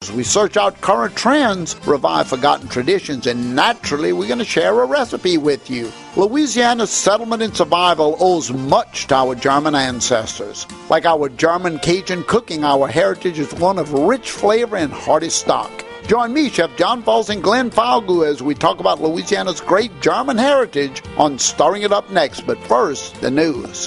as we search out current trends, revive forgotten traditions, and naturally we're going to share a recipe with you. Louisiana's settlement and survival owes much to our German ancestors. Like our German Cajun cooking, our heritage is one of rich flavor and hearty stock. Join me, Chef John Falls and Glenn Falgu, as we talk about Louisiana's great German heritage on Stirring It Up next. But first, the news.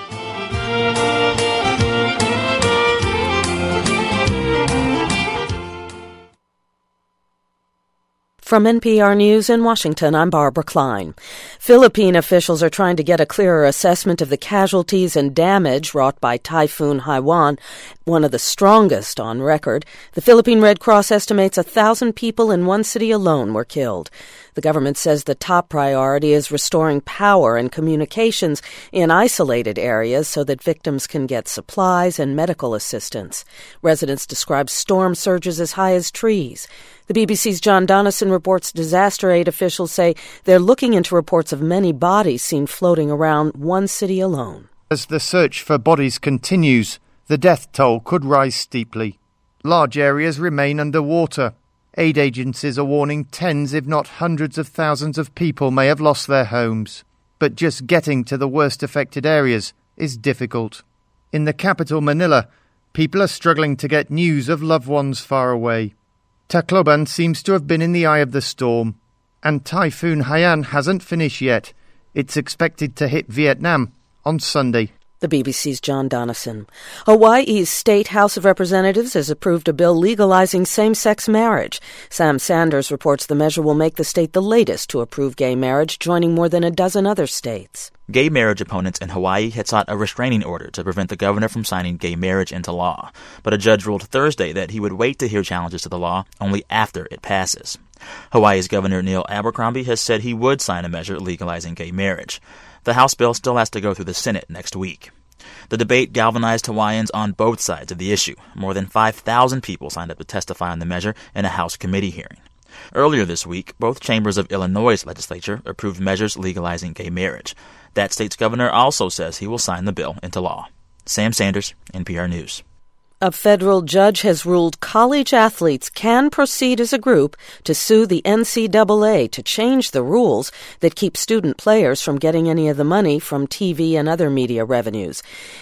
From NPR News in Washington, I'm Barbara Klein. Philippine officials are trying to get a clearer assessment of the casualties and damage wrought by Typhoon Haiyan, one of the strongest on record. The Philippine Red Cross estimates 1,000 people in one city alone were killed. The government says the top priority is restoring power and communications in isolated areas so that victims can get supplies and medical assistance. Residents describe storm surges as high as trees. The BBC's John Donison reports disaster aid officials say they're looking into reports of many bodies seen floating around one city alone. As the search for bodies continues, the death toll could rise steeply. Large areas remain underwater. Aid agencies are warning tens, if not hundreds of thousands of people may have lost their homes. But just getting to the worst affected areas is difficult. In the capital, Manila, people are struggling to get news of loved ones far away. Tacloban seems to have been in the eye of the storm, and Typhoon Haiyan hasn't finished yet. It's expected to hit Vietnam on Sunday. The BBC's John Donison. Hawaii's State House of Representatives has approved a bill legalizing same-sex marriage. Sam Sanders reports the measure will make the state the latest to approve gay marriage, joining more than a dozen other states. Gay marriage opponents in Hawaii had sought a restraining order to prevent the governor from signing gay marriage into law. But a judge ruled Thursday that he would wait to hear challenges to the law only after it passes. Hawaii's Governor Neil Abercrombie has said he would sign a measure legalizing gay marriage. The House bill still has to go through the Senate next week. The debate galvanized Hawaiians on both sides of the issue. More than 5,000 people signed up to testify on the measure in a House committee hearing. Earlier this week, both chambers of Illinois' legislature approved measures legalizing gay marriage. That state's governor also says he will sign the bill into law. Sam Sanders, NPR News. A federal judge has ruled college athletes can proceed as a group to sue the NCAA to change the rules that keep student players from getting any of the money from TV and other media revenues.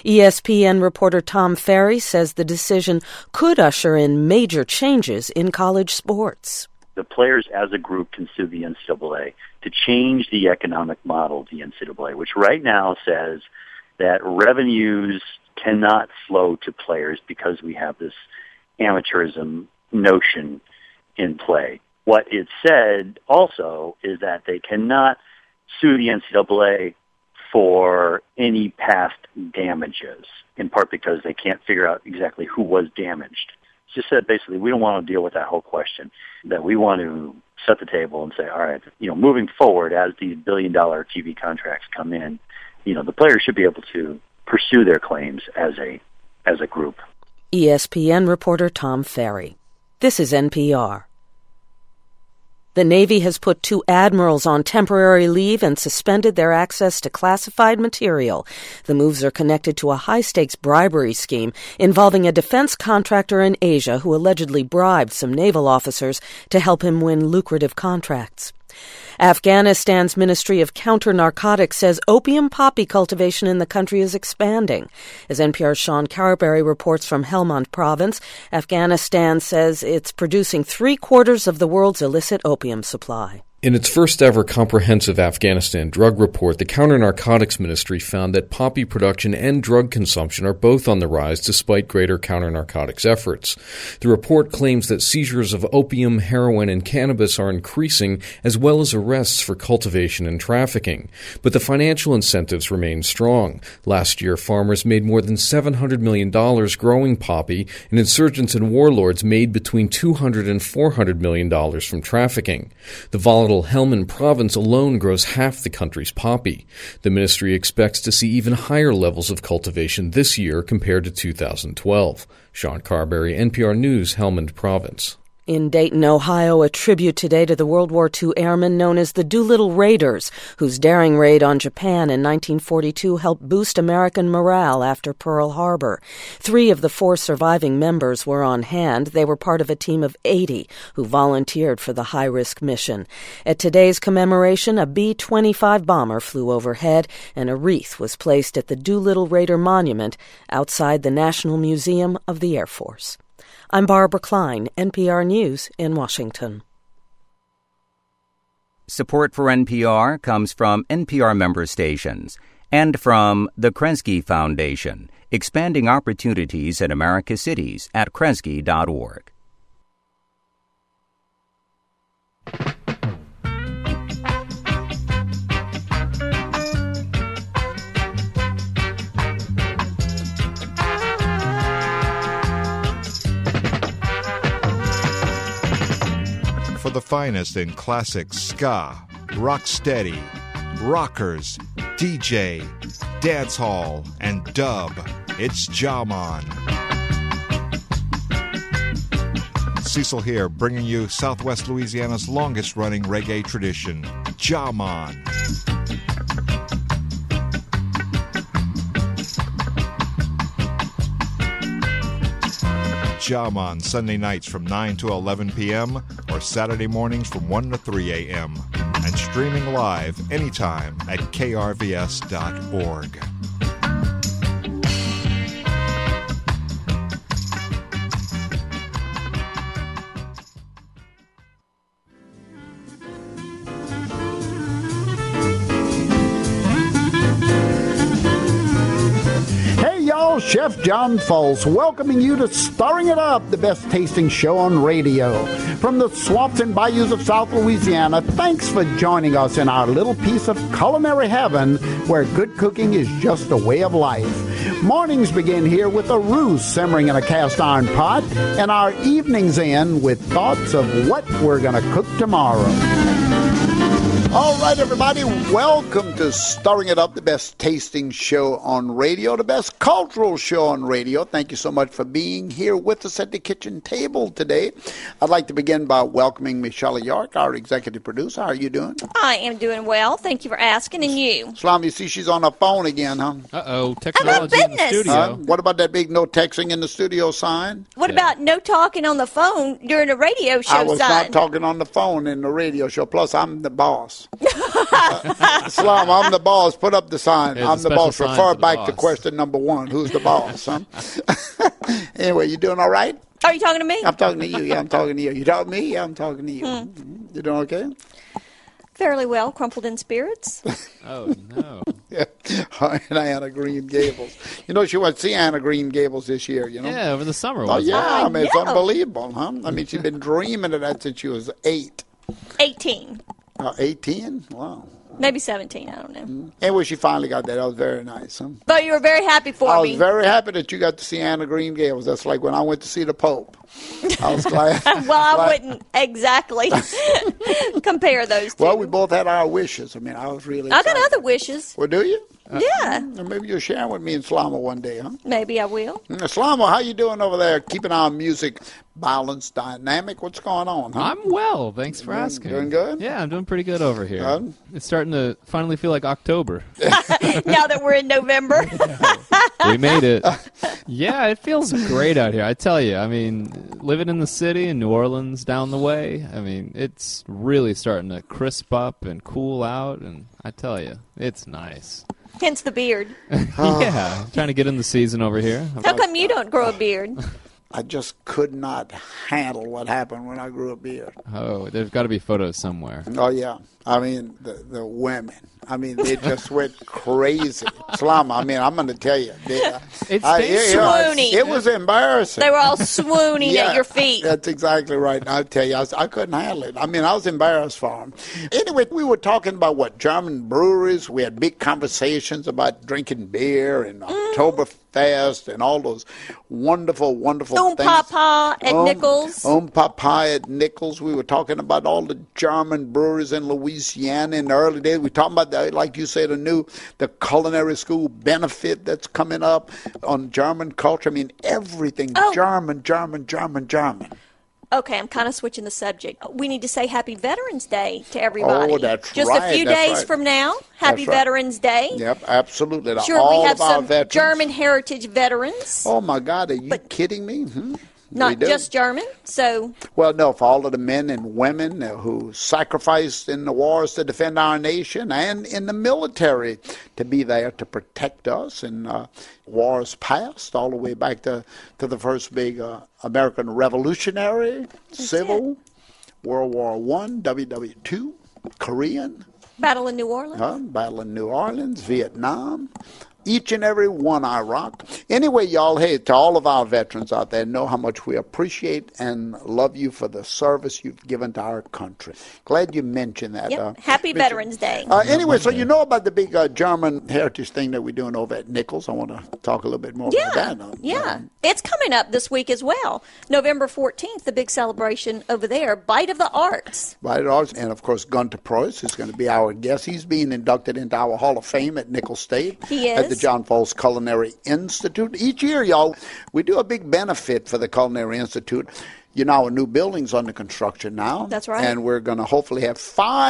ESPN reporter Tom Ferry says the decision could usher in major changes in college sports. The players as a group can sue the NCAA to change the economic model of the NCAA, which right now says that revenues cannot flow to players because we have this amateurism notion in play. What it said also is that they cannot sue the NCAA for any past damages, in part because they can't figure out exactly who was damaged. It just said basically we don't want to deal with that whole question, that we want to set the table and say, all right, moving forward as these billion-dollar TV contracts come in, the players should be able to pursue their claims as a group. ESPN reporter Tom Ferry. This is NPR. The Navy has put 2 admirals on temporary leave and suspended their access to classified material. The moves are connected to a high-stakes bribery scheme involving a defense contractor in Asia who allegedly bribed some naval officers to help him win lucrative contracts. Afghanistan's Ministry of Counter-Narcotics says opium poppy cultivation in the country is expanding. As NPR's Sean Carberry reports from Helmand Province, Afghanistan says it's producing 3/4 of the world's illicit opium supply. In its first-ever comprehensive Afghanistan drug report, the Counter-Narcotics Ministry found that poppy production and drug consumption are both on the rise despite greater counter-narcotics efforts. The report claims that seizures of opium, heroin, and cannabis are increasing, as well as arrests for cultivation and trafficking. But the financial incentives remain strong. Last year, farmers made more than $700 million growing poppy, and insurgents and warlords made between $200 and $400 million from trafficking. The volatile Helmand Province alone grows half the country's poppy. The ministry expects to see even higher levels of cultivation this year compared to 2012. Sean Carberry, NPR News, Helmand Province. In Dayton, Ohio, a tribute today to the World War II airmen known as the Doolittle Raiders, whose daring raid on Japan in 1942 helped boost American morale after Pearl Harbor. 3 of the 4 surviving members were on hand. They were part of a team of 80 who volunteered for the high-risk mission. At today's commemoration, a B-25 bomber flew overhead, and a wreath was placed at the Doolittle Raider Monument outside the National Museum of the Air Force. I'm Barbara Klein, NPR News in Washington. Support for NPR comes from NPR member stations and from the Kresge Foundation, expanding opportunities in America's cities at kresge.org. For the finest in classic ska, rocksteady, rockers, DJ, dancehall, and dub, it's Jaman. Cecil here, bringing you Southwest Louisiana's longest-running reggae tradition, Jaman. Jaman, Sunday nights from 9 to 11 p.m. or Saturday mornings from 1 to 3 a.m. and streaming live anytime at krvs.org. Chef John Folse welcoming you to Stirring It Up, the best tasting show on radio. From the swamps and bayous of South Louisiana, thanks for joining us in our little piece of culinary heaven where good cooking is just a way of life. Mornings begin here with a roux simmering in a cast iron pot, and our evenings end with thoughts of what we're going to cook tomorrow. All right, everybody, welcome to Stirring It Up, the best tasting show on radio, the best cultural show on radio. Thank you so much for being here with us at the kitchen table today. I'd like to begin by welcoming Michelle York, our executive producer. How are you doing? I am doing well. Thank you for asking, and you? Slam, you see she's on her phone again, huh? Uh-oh, technology in the studio. What about that big no texting in the studio sign? What about no talking on the phone during a radio show I was sign? not talking on the phone in the radio show. Plus, I'm the boss. Slam, I'm the boss. Put up the sign. There's I'm the boss. Refer back boss. to question number 1. Who's the boss, huh? Anyway, you doing all right? Are you talking to me? I'm talking to you. Yeah, I'm talking to you. You talking to me? Yeah, I'm talking to you. You doing okay? Fairly well. Crumpled in spirits. Oh, no. Yeah. And Anna Green Gables. You know, she went to see Anna Green Gables this year, you know? Yeah, over the summer. Oh, yeah. I mean, it's know. unbelievable, huh? I mean, she's been dreaming of that since she was 8. 18. 18? Wow. Maybe 17. I don't know. Anyway, she finally got that. That was very nice, huh? But you were very happy for I me. was very happy that you got to see Anna Green Gables. That's like when I went to see the Pope. I was glad. Well, I wouldn't exactly compare those two. Well, we both had our wishes. I mean, I was really I excited. got other wishes. Well, do you? Yeah. Maybe you'll share with me and Slama one day, huh? Maybe I will. Slama, how you doing over there? Keeping our music balanced, dynamic? What's going on, huh? I'm well. Thanks for asking. Doing good? Yeah, I'm doing pretty good over here. It's starting to finally feel like October. Now that we're in November. We made it. Yeah, it feels great out here. I tell you, I mean, living in the city in New Orleans down the way, I mean, it's really starting to crisp up and cool out, and I tell you, it's nice. Hence the beard. Yeah, trying to get in the season over here. How come you don't grow a beard? I just could not handle what happened when I grew a beard. Oh, there's got to be photos somewhere. Oh, yeah. I mean, the women. I mean, they just went crazy. Slama, I mean, I'm going to tell you. Swooning. It was embarrassing. They were all swooning at your feet. That's exactly right. I'll tell you, I couldn't handle it. I mean, I was embarrassed for them. Anyway, we were talking about German breweries. We had big conversations about drinking beer and Oktoberfest and all those wonderful, wonderful things. Papa at Nichols. Papa at Nichols. We were talking about all the German breweries in Louisiana in the early days. We were talking about, like you said, the culinary school benefit that's coming up on German culture. I mean, everything German. Okay, I'm kind of switching the subject. We need to say Happy Veterans Day to everybody. Oh, that's Just right. a few days from now. Happy Veterans Day. Yep, absolutely. Sure, all we have of our some veterans. German heritage veterans. Oh, my God, are you kidding me? Not just German, so... Well, no, for all of the men and women who sacrificed in the wars to defend our nation and in the military to be there to protect us in wars past, all the way back to the first big American Revolutionary, Civil, World War I, WW2, Korean. Battle in New Orleans. Battle in New Orleans, Vietnam. Each and every one, Iraq. Anyway, y'all, hey, to all of our veterans out there, know how much we appreciate and love you for the service you've given to our country. Glad you mentioned that. Yep. Happy Veterans Day. Anyway, so you know about the big German heritage thing that we're doing over at Nichols. I want to talk a little bit more about that. Yeah. It's coming up this week as well. November 14th, the big celebration over there, Bite of the Arts. Bite of the Arts. And, of course, Gunter Preuss is going to be our guest. He's being inducted into our Hall of Fame at Nichols State. He is. At the John Falls Culinary Institute. Each year, y'all, we do a big benefit for the Culinary Institute. You know, our new building's under construction now. That's right. And we're going to hopefully have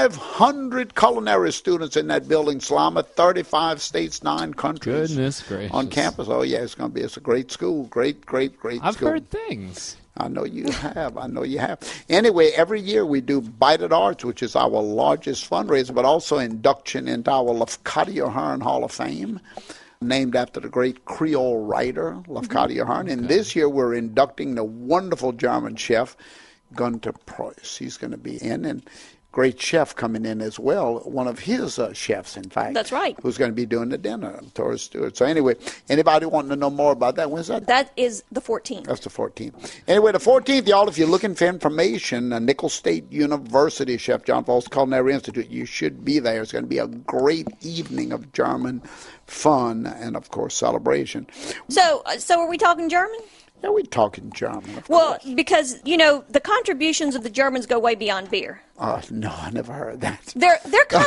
500 culinary students in that building, Slama, 35 states, 9 countries. Goodness gracious. On campus. Oh, yeah, it's a great school. Great school. I've heard things. I know you have. Anyway, every year we do Bite of the Arts, which is our largest fundraiser, but also induction into our Lafcadio Hearn Hall of Fame, named after the great Creole writer, Lafcadio Hearn. And this year we're inducting the wonderful German chef, Gunter Preuss. He's going to be in, and great chef coming in as well, one of his chefs, in fact. That's right. Who's going to be doing the dinner, Torres Stewart. So anyway, anybody wanting to know more about that, when's that? That is the 14th. That's the 14th. Anyway, the 14th, y'all, if you're looking for information, Nichols State University, Chef John Falls Culinary Institute, you should be there. It's going to be a great evening of German fun and, of course, celebration. So are we talking German? Yeah, we're talking German, of Well, course. because, the contributions of the Germans go way beyond beer. No, I never heard that. They're kind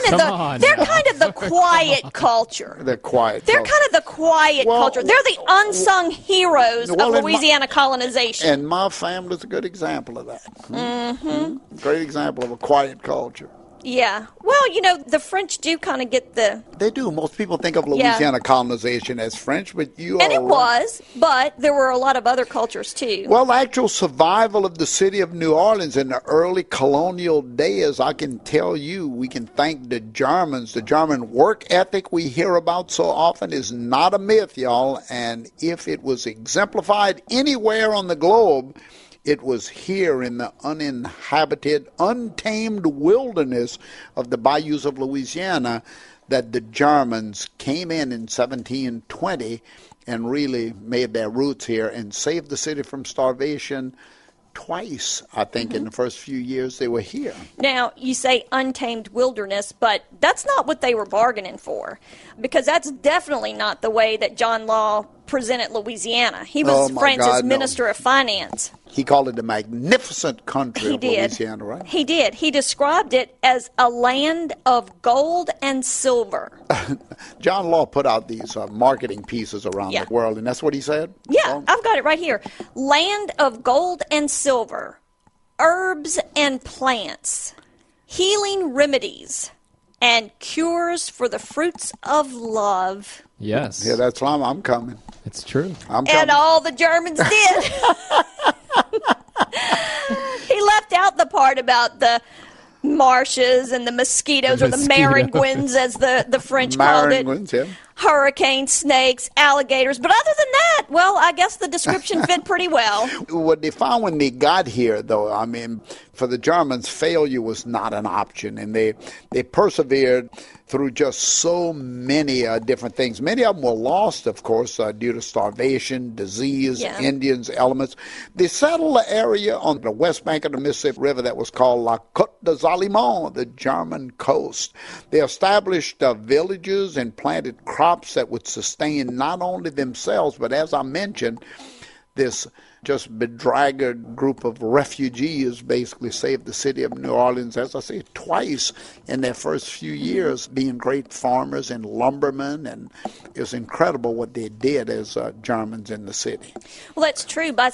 of the quiet culture. They're quiet. They're kind of the quiet culture. They're the unsung heroes of in Louisiana colonization. And my family's a good example of that. Mm-hmm. Great example of a quiet culture. Yeah. Well, the French do kind of get the... They do. Most people think of Louisiana colonization as French, but And it was, but there were a lot of other cultures, too. Well, the actual survival of the city of New Orleans in the early colonial days, I can tell you, we can thank the Germans. The German work ethic we hear about so often is not a myth, y'all. And if it was exemplified anywhere on the globe, it was here in the uninhabited, untamed wilderness of the bayous of Louisiana that the Germans came in 1720 and really made their roots here and saved the city from starvation twice, I think, in the first few years they were here. Now, you say untamed wilderness, but that's not what they were bargaining for, because that's definitely not the way that John Law presented Louisiana. He was France's Minister of Finance. He called it the magnificent country of Louisiana, right? He did. He described it as a land of gold and silver. John Law put out these marketing pieces around the world, and that's what he said? Yeah, I've got it right here. Land of gold and silver, herbs and plants, healing remedies, and cures for the fruits of love. Yes. Yeah, that's why I'm coming. It's true. I'm coming. And all the Germans did. He left out the part about the marshes and the mosquitoes, or the maringouins, as the French called it. Yeah. Hurricane snakes, alligators. But other than that, well, I guess the description fit pretty well. What they found when they got here, though, I mean, for the Germans, failure was not an option, and they persevered through just so many different things. Many of them were lost, of course, due to starvation, disease, Indians, elements. They settled an area on the west bank of the Mississippi River that was called La Côte des Aliments, the German coast. They established villages and planted crops that would sustain not only themselves, but as I mentioned, this just bedraggled group of refugees basically saved the city of New Orleans, as I say, twice in their first few years, being great farmers and lumbermen, and it was incredible what they did as Germans in the city. Well, that's true. By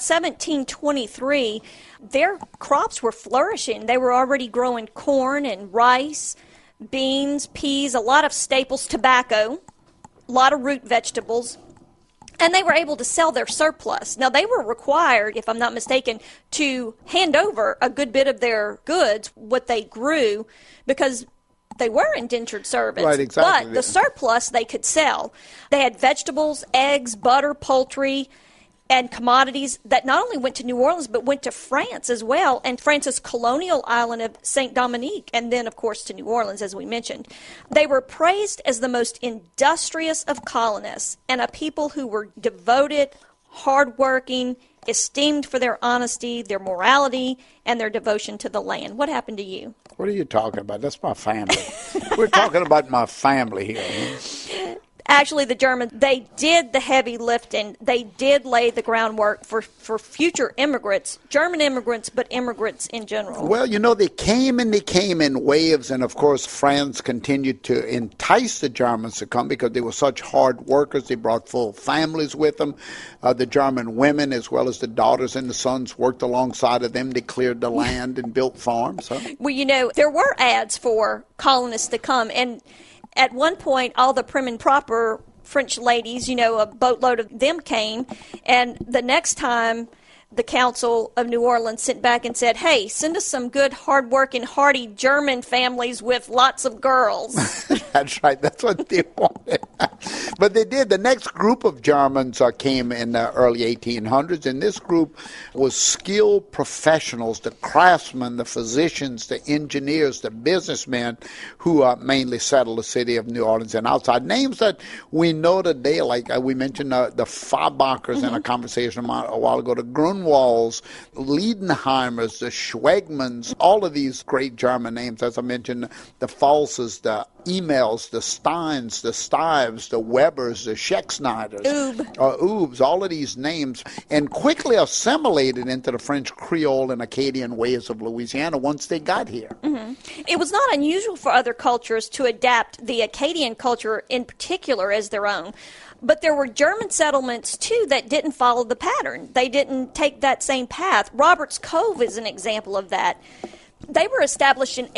1723, their crops were flourishing. They were already growing corn and rice, beans, peas, a lot of staples, tobacco, a lot of root vegetables. And they were able to sell their surplus. Now, they were required, if I'm not mistaken, to hand over a good bit of their goods, what they grew, because they were indentured servants. Right, exactly. But the surplus they could sell. They had vegetables, eggs, butter, poultry, and commodities that not only went to New Orleans, but went to France as well, and France's colonial island of Saint Dominique, and then, of course, to New Orleans, as we mentioned. They were praised as the most industrious of colonists, and a people who were devoted, hardworking, esteemed for their honesty, their morality, and their devotion to the land. What happened to you? What are you talking about? That's my family. We're talking about my family here. Actually, the Germans, they did the heavy lifting. They did lay the groundwork for future immigrants, German immigrants, but immigrants in general. Well, they came in waves, and of course, France continued to entice the Germans to come because they were such hard workers. They brought full families with them. The German women, as well as the daughters and the sons, worked alongside of them. They cleared the land and built farms. Huh? Well, there were ads for colonists to come, and at one point, all the prim and proper French ladies, a boatload of them came, and the next time the Council of New Orleans sent back and said, hey, send us some good, hard-working, hardy German families with lots of girls. That's right. That's what they wanted. But they did. The next group of Germans came in the early 1800s, and this group was skilled professionals, the craftsmen, the physicians, the engineers, the businessmen who mainly settled the city of New Orleans and outside. Names that we know today, like we mentioned the Farbachers in a conversation a while ago, the Grunwalds, Liedenheimers, the Schwegmans, all of these great German names, as I mentioned, the Falses, the Emails, the Steins, the Stives, the Webers, the Schexneiders, Oobs, all of these names, and quickly assimilated into the French Creole and Acadian ways of Louisiana once they got here. Mm-hmm. It was not unusual for other cultures to adapt the Acadian culture in particular as their own. But there were German settlements, too, that didn't follow the pattern. They didn't take that same path. Roberts Cove is an example of that. They were established in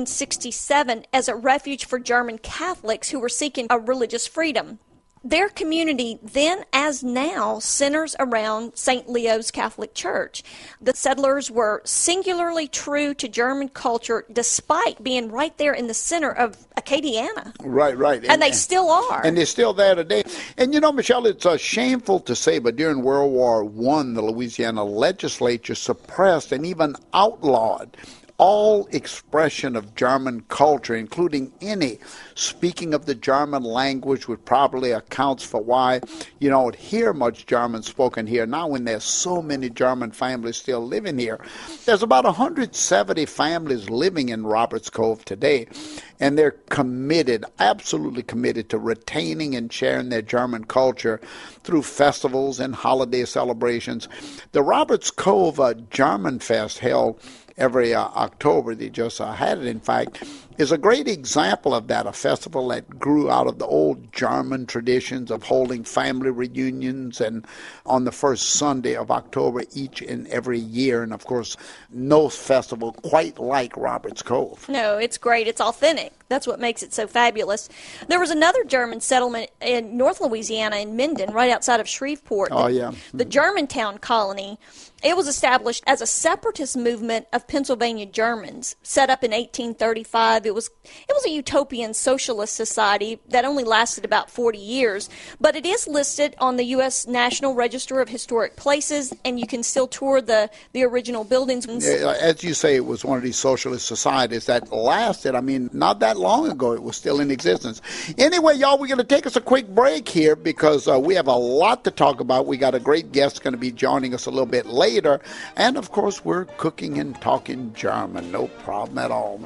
1867 as a refuge for German Catholics who were seeking a religious freedom. Their community, then as now, centers around St. Leo's Catholic Church. The settlers were singularly true to German culture despite being right there in the center of Acadiana. Right. And they still are. And they're still there today. And Michelle, it's shameful to say, but during World War I, the Louisiana legislature suppressed and even outlawed all expression of German culture, including any speaking of the German language, which probably accounts for why you don't hear much German spoken here now when there's so many German families still living here. There's about 170 families living in Roberts Cove today, and they're committed, absolutely committed to retaining and sharing their German culture through festivals and holiday celebrations. The Roberts Cove German Fest held every October, they just had it, in fact, is a great example of that, a festival that grew out of the old German traditions of holding family reunions and on the first Sunday of October each and every year. And, of course, no festival quite like Roberts Cove. No, it's great. It's authentic. That's what makes it so fabulous. There was another German settlement in North Louisiana in Minden, right outside of Shreveport. The Germantown colony. It was established as a separatist movement of Pennsylvania Germans, set up in 1835. It was a utopian socialist society that only lasted about 40 years, but it is listed on the U.S. National Register of Historic Places, and you can still tour the original buildings. As you say, it was one of these socialist societies that lasted, not that long ago. It was still in existence. Anyway, y'all, we're going to take us a quick break here because we have a lot to talk about. We got a great guest going to be joining us a little bit later. And, of course, we're cooking and talking German. No problem at all.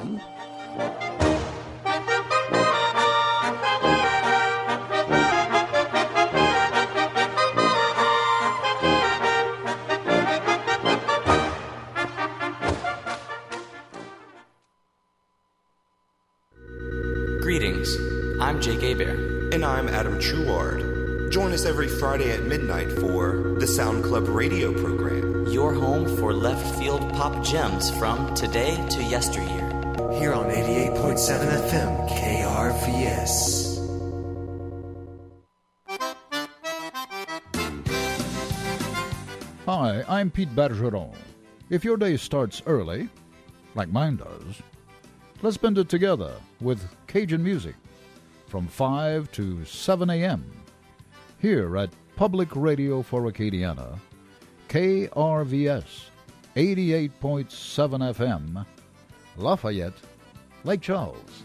Greetings, I'm Jake Hebert. And I'm Adam Chouard. Join us every Friday at midnight for the Sound Club radio program. Your home for left field pop gems from today to yesteryear. Here on 88.7 FM, KRVS. Hi, I'm Pete Bergeron. If your day starts early, like mine does, let's spend it together with Cajun music from 5 to 7 a.m. here at Public Radio for Acadiana, KRVS 88.7 FM, Lafayette, Lake Charles.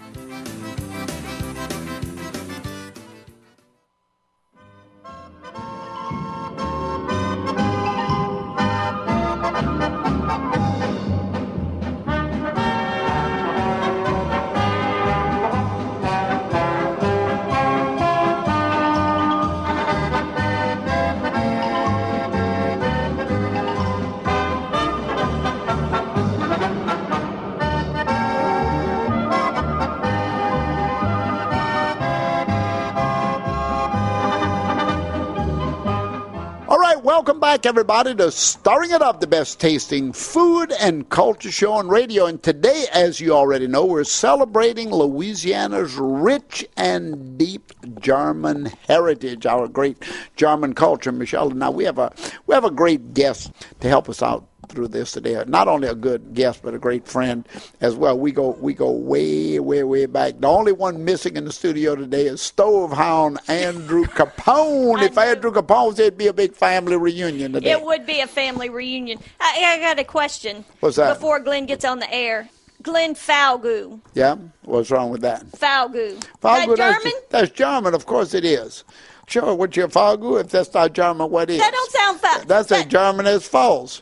Welcome back, everybody, to Stirring It Up, the best tasting food and culture show on radio. And today, as you already know, we're celebrating Louisiana's rich and deep German heritage, our great German culture. Michelle, now we have a great guest to help us out through this today. Not only a good guest, but a great friend as well. We go way, way, way back. The only one missing in the studio today is Stovehound Andrew Capone. If Andrew Capone was there, it'd be a big family reunion today. It would be a family reunion. I got a question. What's that? Before Glenn gets on the air. Glenn Falgout. Yeah? What's wrong with that? Falgout. Falgout, that German? That's German. Of course it is. Sure, what's your Falgout? If that's not German, what is? That don't sound fast. That's as German as false.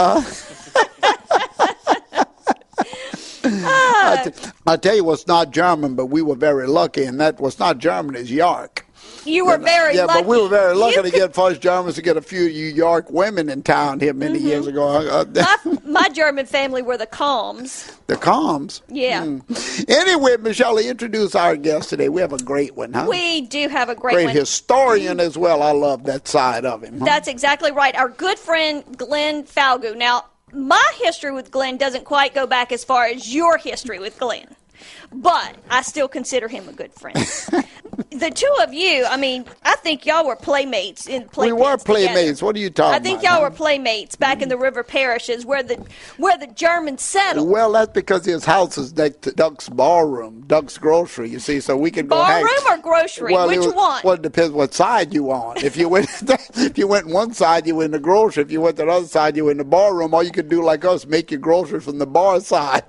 I tell you what's not German, but we were very lucky, and that was not German is York. You were very lucky. Yeah, but we were very lucky to get first Germans to get a few York women in town here many years ago. My German family were the Calms. The Calms? Yeah. Anyway, Michelle, introduce our guest today. We have a great one, huh? We do have a great one. Great historian as well. I love that side of him. Huh? That's exactly right. Our good friend, Glenn Falgout. Now, my history with Glenn doesn't quite go back as far as your history with Glenn, but I still consider him a good friend. The two of you, I mean, I think y'all were playmates in playpens. We were playmates. Together. What are you talking about? I think y'all were playmates back in the river parishes where the Germans settled. Well, that's because his house is next to Duck's Ballroom, Duck's Grocery, you see, so we could go hang. Ballroom or grocery? Well, which one? Well, it depends what side you on. If you went one side, you were in the grocery. If you went the other side, you were in the ballroom. All you could do like us, make your groceries from the bar side.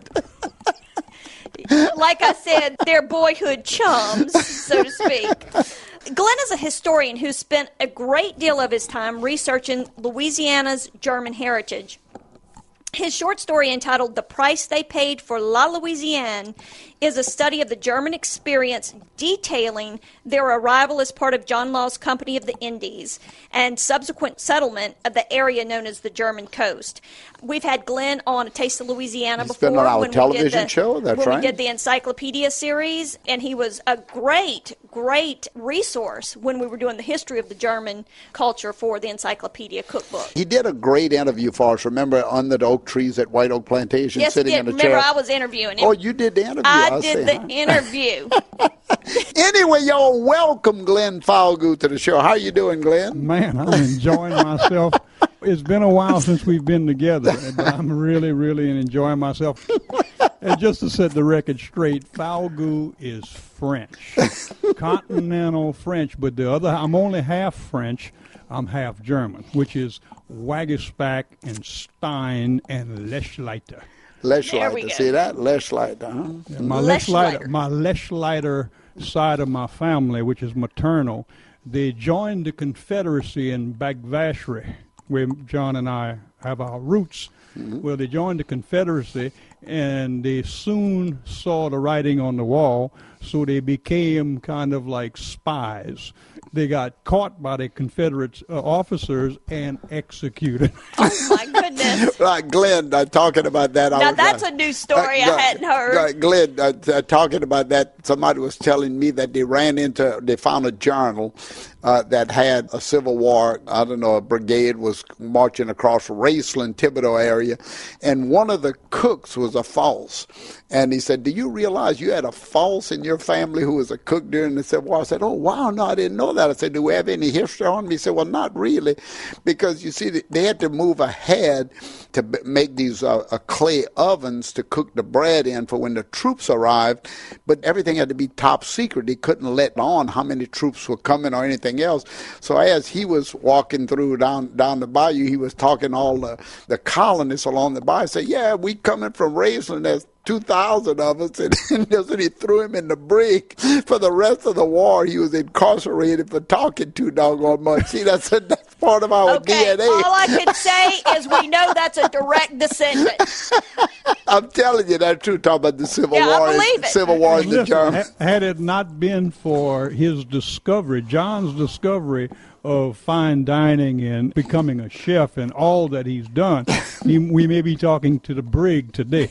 Like I said, they're boyhood chums, so to speak. Glenn is a historian who spent a great deal of his time researching Louisiana's German heritage. His short story entitled The Price They Paid for La Louisiane is a study of the German experience detailing their arrival as part of John Law's Company of the Indies and subsequent settlement of the area known as the German coast. We've had Glenn on A Taste of Louisiana before. He's been on our television show, that's right. When we did the Encyclopedia series, and he was a great resource when we were doing the history of the German culture for the Encyclopedia cookbook. He did a great interview for us, remember, under the oak trees at White Oak Plantation, yes, sitting in a chair. Remember, I was interviewing him. Oh, you did the interview. I did the interview. Anyway, y'all, welcome Glenn Falgout to the show. How you doing, Glenn? Man, I'm enjoying myself. It's been a while since we've been together, but I'm really, really enjoying myself. And just to set the record straight, Falgout is French, continental French, but I'm only half French. I'm half German, which is Wagesback and Stein and Lechleiter. Lechleiter, see that? Lechleiter, huh? Yeah, my Lechleiter side of my family, which is maternal, they joined the Confederacy in Bagvashri, where John and I have our roots. Mm-hmm. Well, they joined the Confederacy, and they soon saw the writing on the wall, so they became kind of like spies they got caught by the Confederate officers and executed. Oh, my goodness. Right, Glenn, talking about that. Now, that's a new story I hadn't heard. Glenn, talking about that, somebody was telling me that they found a journal that had a Civil War, I don't know, a brigade was marching across Raceland, Thibodeau area, and one of the cooks was a false. And he said, do you realize you had a false in your family who was a cook during the Civil War? I said, oh, wow, no, I didn't know that. I said, do we have any history on him? He said, well, not really, because you see, they had to move ahead to make these clay ovens to cook the bread in for when the troops arrived, but everything had to be top secret. They couldn't let on how many troops were coming or anything else. So as he was walking through down the bayou, he was talking to all the colonists along the bayou, said, yeah, we coming from Raceland, there's 2,000 of us, and he threw him in the brig. For the rest of the war, he was incarcerated for talking too doggone much. See, that's part of our DNA. All I can say is we know that's a direct descendant. I'm telling you that's true. Talking about the Civil War. I believe it. Civil War in the Germans. Had it not been for his discovery, John's discovery of fine dining and becoming a chef and all that he's done, we may be talking to the brig today.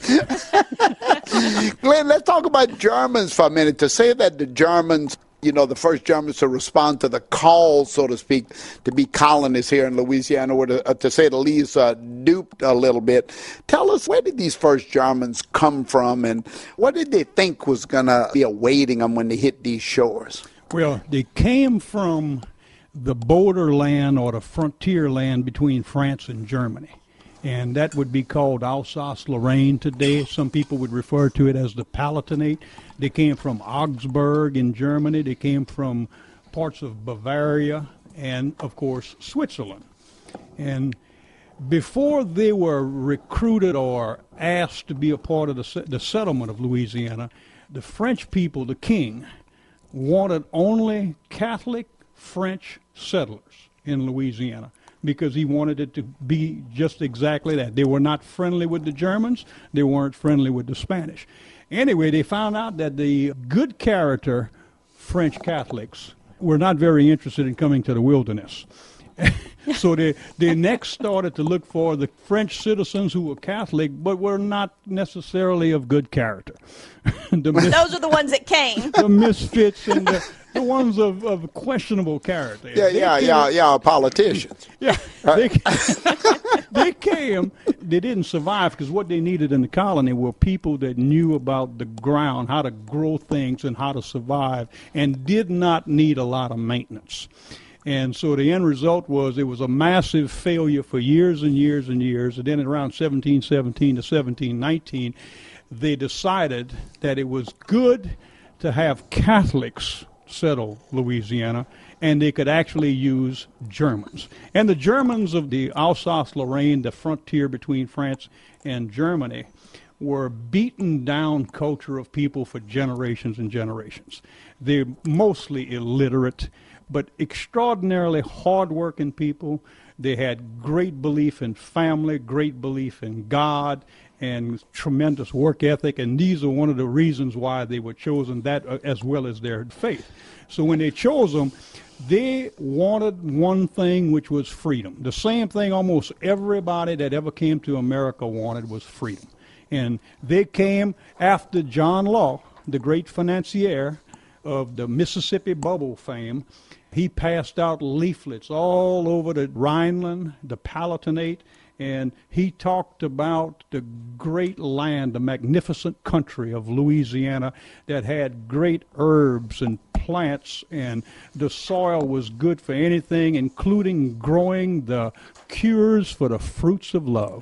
Glenn, let's talk about Germans for a minute. To say that the Germans, the first Germans to respond to the call, so to speak, to be colonists here in Louisiana, were, to say the least, duped a little bit. Tell us, where did these first Germans come from, and what did they think was going to be awaiting them when they hit these shores? Well, they came from the borderland or the frontier land between France and Germany. And that would be called Alsace-Lorraine today. Some people would refer to it as the Palatinate. They came from Augsburg in Germany. They came from parts of Bavaria and, of course, Switzerland. And before they were recruited or asked to be a part of the settlement of Louisiana, the French people, the king, wanted only Catholic French settlers in Louisiana, because he wanted it to be just exactly that. They were not friendly with the Germans. They weren't friendly with the Spanish. Anyway, they found out that the good character French Catholics were not very interested in coming to the wilderness. So they next started to look for the French citizens who were Catholic but were not necessarily of good character. Those are the ones that came. The misfits and the ones of questionable character. Politicians. Yeah, they came. They didn't survive because what they needed in the colony were people that knew about the ground, how to grow things and how to survive, and did not need a lot of maintenance. And so the end result was it was a massive failure for years and years and years. And then around 1717 to 1719, they decided that it was good to have Catholics settle Louisiana, and they could actually use Germans. And the Germans of the Alsace-Lorraine, the frontier between France and Germany, were beaten down culture of people for generations and generations. They're mostly illiterate, but extraordinarily hard-working people. They had great belief in family, great belief in God, and tremendous work ethic, and these are one of the reasons why they were chosen, that as well as their faith. So when they chose them, they wanted one thing, which was freedom. The same thing almost everybody that ever came to America wanted was freedom. And they came after John Law, the great financier of the Mississippi Bubble fame. He passed out leaflets all over the Rhineland, the Palatinate, and he talked about the great land, the magnificent country of Louisiana that had great herbs and plants, and the soil was good for anything, including growing the cures for the fruits of love.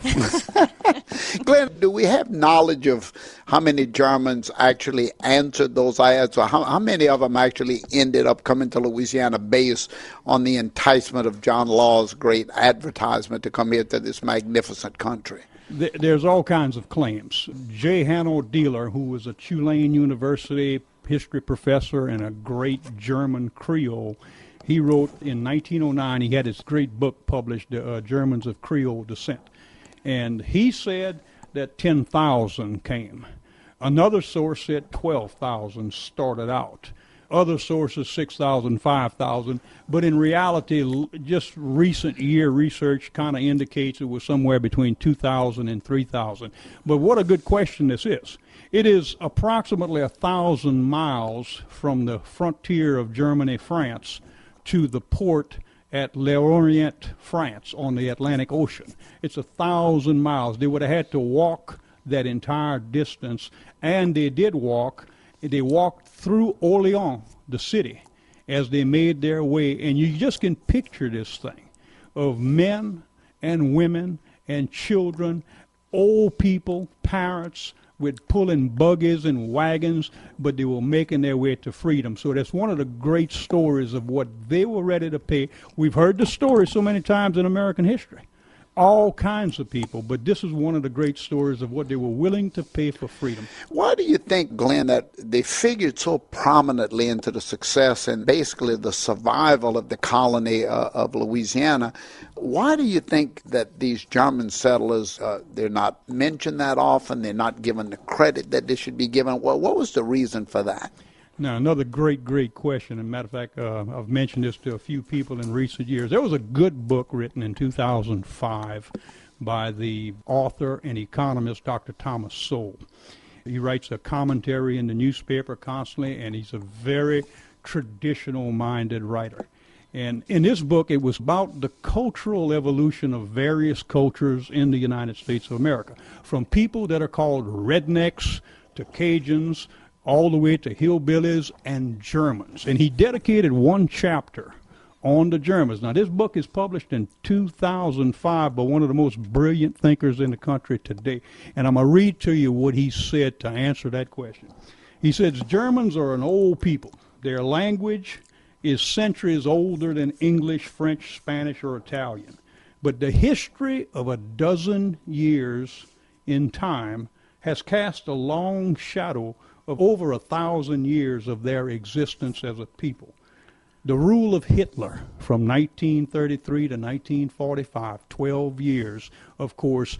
Glenn, do we have knowledge of how many Germans actually answered those ads, or how many of them actually ended up coming to Louisiana based on the enticement of John Law's great advertisement to come here to this magnificent country? There's all kinds of claims. J. Hanno Dieler, who was a Tulane University history professor and a great German Creole, he wrote in 1909, he had his great book published, Germans of Creole Descent. And he said that 10,000 came. Another source said 12,000 started out. Other sources, 6,000, 5,000. But in reality, just recent year research kind of indicates it was somewhere between 2,000 and 3,000. But what a good question this is. It is approximately 1,000 miles from the frontier of Germany, France, to the port at Lorient, France, on the Atlantic Ocean. It's 1,000 miles. They would have had to walk that entire distance, and they did walk. They walked through Orléans, the city, as they made their way, and you just can picture this thing of men and women and children, old people, parents, with pulling buggies and wagons, but they were making their way to freedom. So that's one of the great stories of what they were ready to pay. We've heard the story so many times in American history. All kinds of people, but this is one of the great stories of what they were willing to pay for freedom. Why do you think, Glenn, that they figured so prominently into the success and basically the survival of the colony of Louisiana? Why do you think that these German settlers, they're not mentioned that often, they're not given the credit that they should be given? Well, what was the reason for that? Now, another great question. As a matter of fact, I've mentioned this to a few people in recent years. There was a good book written in 2005 by the author and economist Dr. Thomas Sowell. He writes a commentary in the newspaper constantly, and he's a very traditional-minded writer. And in this book, it was about the cultural evolution of various cultures in the United States of America, from people that are called rednecks to Cajuns, all the way to hillbillies and Germans. And he dedicated one chapter on the Germans. Now, this book is published in 2005 by one of the most brilliant thinkers in the country today. And I'm going to read to you what he said to answer that question. He says, Germans are an old people. Their language is centuries older than English, French, Spanish, or Italian. But the history of a dozen years in time has cast a long shadow of over 1,000 years of their existence as a people. The rule of Hitler from 1933 to 1945, 12 years, of course,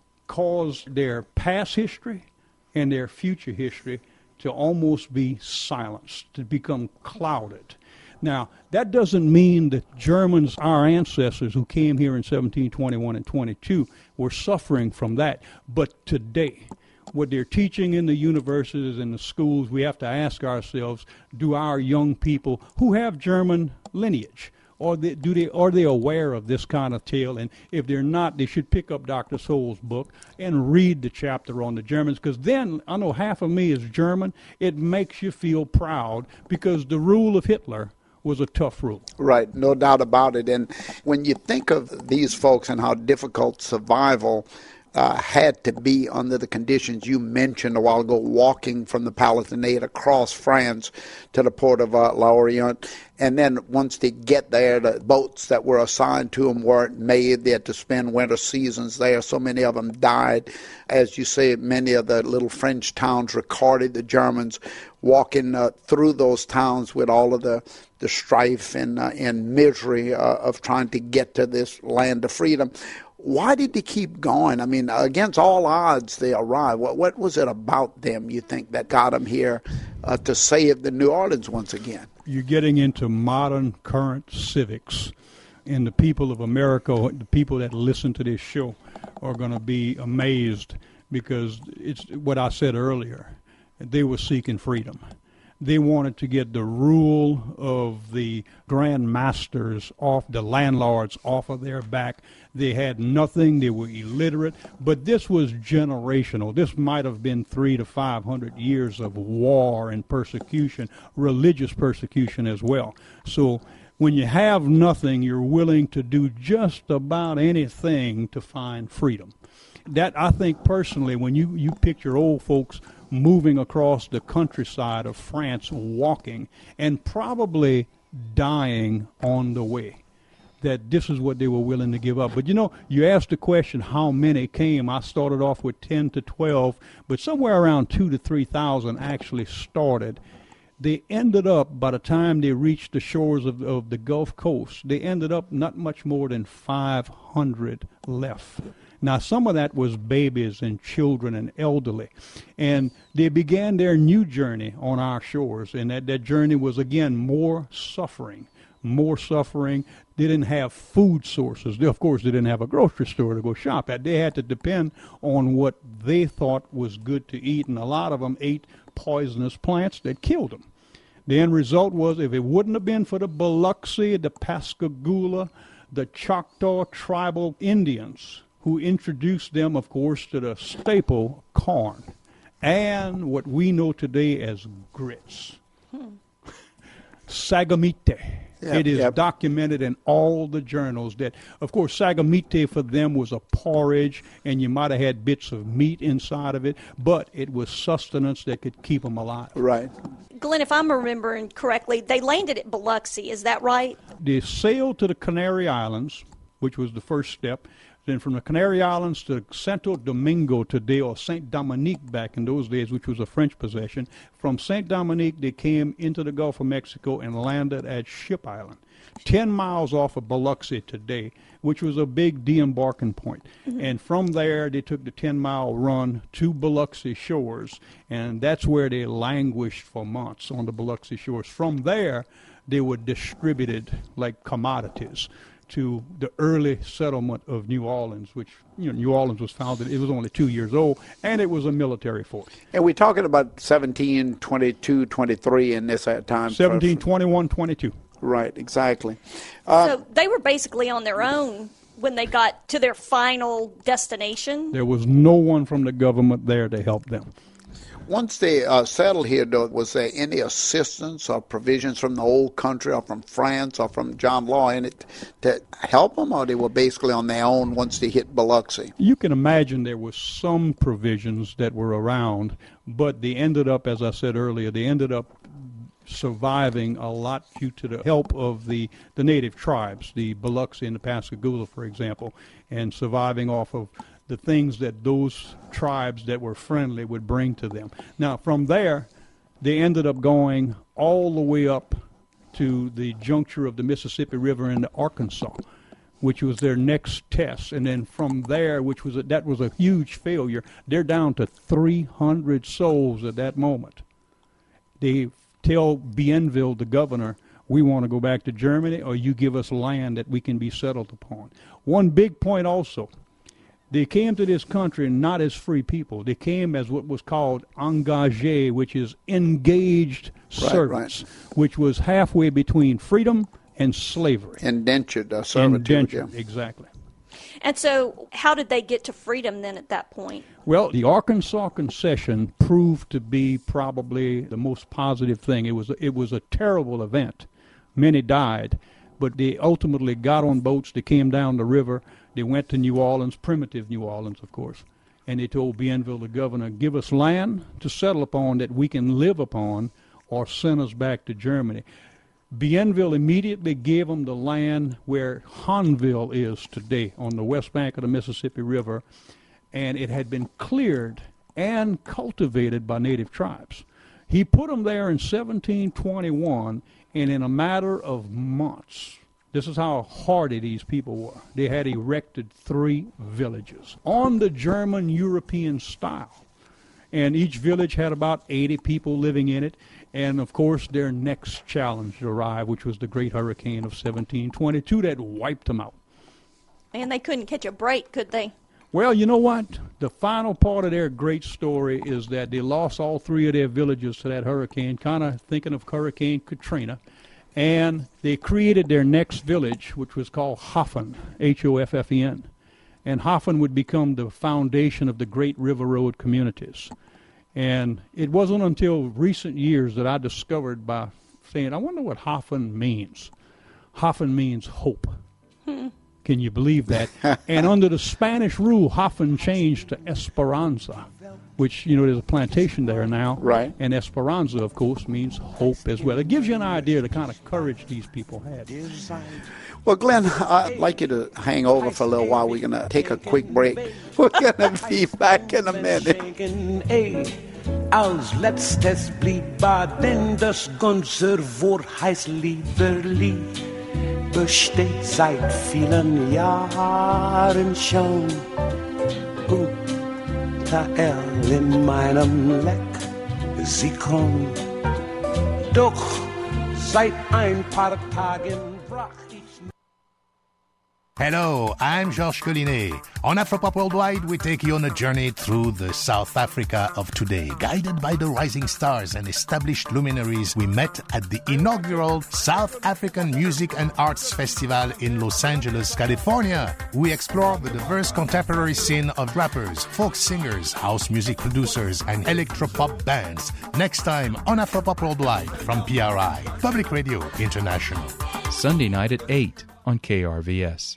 caused their past history and their future history to almost be silenced, to become clouded. Now, that doesn't mean that Germans, our ancestors who came here in 1721 and 22, were suffering from that. But today, what they're teaching in the universities and the schools, we have to ask ourselves, do our young people who have German lineage, are they aware of this kind of tale? And if they're not, they should pick up Dr. Sowell's book and read the chapter on the Germans, because then, I know half of me is German, it makes you feel proud, because the rule of Hitler was a tough rule. Right, no doubt about it. And when you think of these folks and how difficult survival had to be under the conditions you mentioned a while ago, walking from the Palatinate across France to the port of Lorient. And then once they get there, the boats that were assigned to them weren't made. They had to spend winter seasons there. So many of them died. As you say, many of the little French towns recorded the Germans walking through those towns with all of the strife and misery of trying to get to this land of freedom. Why did they keep going? I mean, against all odds, they arrived. What was it about them, you think, that got them here to save the New Orleans once again? You're getting into modern, current civics, and the people of America, the people that listen to this show, are going to be amazed, because it's what I said earlier. They were seeking freedom. They wanted to get the rule of the grand masters off, the landlords off of their back. They had nothing. They were illiterate. But this was generational. This might have been 300 to 500 years of war and persecution, religious persecution as well. So when you have nothing, you're willing to do just about anything to find freedom. That, I think personally, when you picture old folks moving across the countryside of France, walking, and probably dying on the way, that this is what they were willing to give up. But you asked the question, how many came? I started off with 10 to 12, but somewhere around 2,000 to 3,000 actually started. They ended up, by the time they reached the shores of the Gulf Coast, they ended up not much more than 500 left. Now, some of that was babies and children and elderly. And they began their new journey on our shores, and that journey was, again, more suffering. They didn't have food sources. Of course, they didn't have a grocery store to go shop at. They had to depend on what they thought was good to eat, and a lot of them ate poisonous plants that killed them. The end result was, if it wouldn't have been for the Biloxi, the Pascagoula, the Choctaw tribal Indians, who introduced them, of course, to the staple corn and what we know today as grits. Sagamite. It is documented in all the journals that, of course, sagamite for them was a porridge, and you might have had bits of meat inside of it, but it was sustenance that could keep them alive. Right. Glenn, if I'm remembering correctly, they landed at Biloxi, is that right? They sailed to the Canary Islands, which was the first step. Then from the Canary Islands to Santo Domingo today, or Saint Dominique back in those days, which was a French possession. From Saint Dominique, they came into the Gulf of Mexico and landed at Ship Island, 10 miles off of Biloxi today, which was a big de-embarking point. Mm-hmm. And from there, they took the 10-mile run to Biloxi shores, and that's where they languished for months on the Biloxi shores. From there, they were distributed like commodities to the early settlement of New Orleans, which, New Orleans was founded, it was only 2 years old, and it was a military fort. And we're talking about 1722, 23 in this time. 1721, 22. Right, exactly. So they were basically on their own when they got to their final destination? There was no one from the government there to help them. Once they settled here, though, was there any assistance or provisions from the old country or from France or from John Law in it to help them, or they were basically on their own once they hit Biloxi? You can imagine there were some provisions that were around, but they ended up, as I said earlier, surviving a lot due to the help of the native tribes, the Biloxi and the Pascagoula, for example, and surviving off of the things that those tribes that were friendly would bring to them. Now, from there, they ended up going all the way up to the juncture of the Mississippi River into Arkansas, which was their next test. And then from there, that was a huge failure, they're down to 300 souls at that moment. They tell Bienville, the governor, we want to go back to Germany, or you give us land that we can be settled upon. One big point also, they came to this country not as free people. They came as what was called engagé, which is engaged servants, which was halfway between freedom and slavery. Indentured servitude. Indentured, exactly. And so how did they get to freedom then at that point? Well, the Arkansas concession proved to be probably the most positive thing. It was a terrible event. Many died, but they ultimately got on boats. They came down the river. They went to New Orleans, primitive New Orleans, of course, and they told Bienville, the governor, give us land to settle upon that we can live upon, or send us back to Germany. Bienville immediately gave them the land where Hanville is today, on the west bank of the Mississippi River, and it had been cleared and cultivated by native tribes. He put them there in 1721, and in a matter of months, this is how hardy these people were, they had erected 3 villages on the German-European style. And each village had about 80 people living in it. And, of course, their next challenge arrived, which was the Great Hurricane of 1722 that wiped them out. And they couldn't catch a break, could they? Well, you know what? The final part of their great story is that they lost all 3 of their villages to that hurricane, kind of thinking of Hurricane Katrina. And they created their next village, which was called Hoffen, Hoffen. And Hoffen would become the foundation of the Great River Road communities. And it wasn't until recent years that I discovered by saying, I wonder what Hoffen means. Hoffen means hope. Can you believe that? And under the Spanish rule, Hoffen changed to Esperanza, which, there's a plantation there now. Right. And Esperanza, of course, means hope as well. It gives you an idea of the kind of courage these people had. Well, Glenn, I'd like you to hang over for a little while. We're going to take a quick break. We're going to be back in a minute. Als letztes blieb Baden das ganze Wort heißt Liederli, besteht seit vielen Jahren schon. Michael in meinem Leck. Sie kommt, doch seit ein paar Tagen brach ich. Hello, I'm Georges Collinet. On Afropop Worldwide, we take you on a journey through the South Africa of today. Guided by the rising stars and established luminaries, we met at the inaugural South African Music and Arts Festival in Los Angeles, California. We explore the diverse contemporary scene of rappers, folk singers, house music producers, and electropop bands. Next time on Afropop Worldwide from PRI, Public Radio International. Sunday night at 8 on KRVS.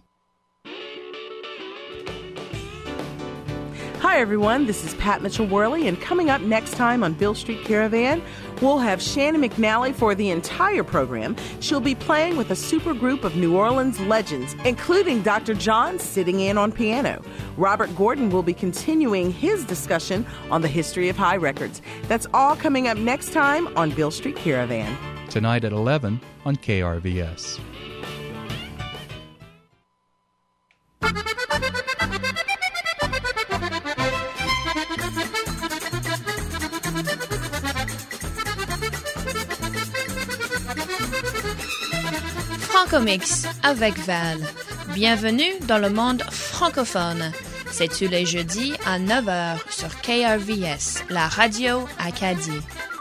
Hi, everyone. This is Pat Mitchell-Worley, and coming up next time on Beale Street Caravan, we'll have Shannon McNally for the entire program. She'll be playing with a supergroup of New Orleans legends, including Dr. John sitting in on piano. Robert Gordon will be continuing his discussion on the history of high records. That's all coming up next time on Beale Street Caravan. Tonight at 11 on KRVS. Francomix avec Val. Bienvenue dans le monde francophone. C'est tous les jeudis à 9h sur KRVS, la radio Acadie.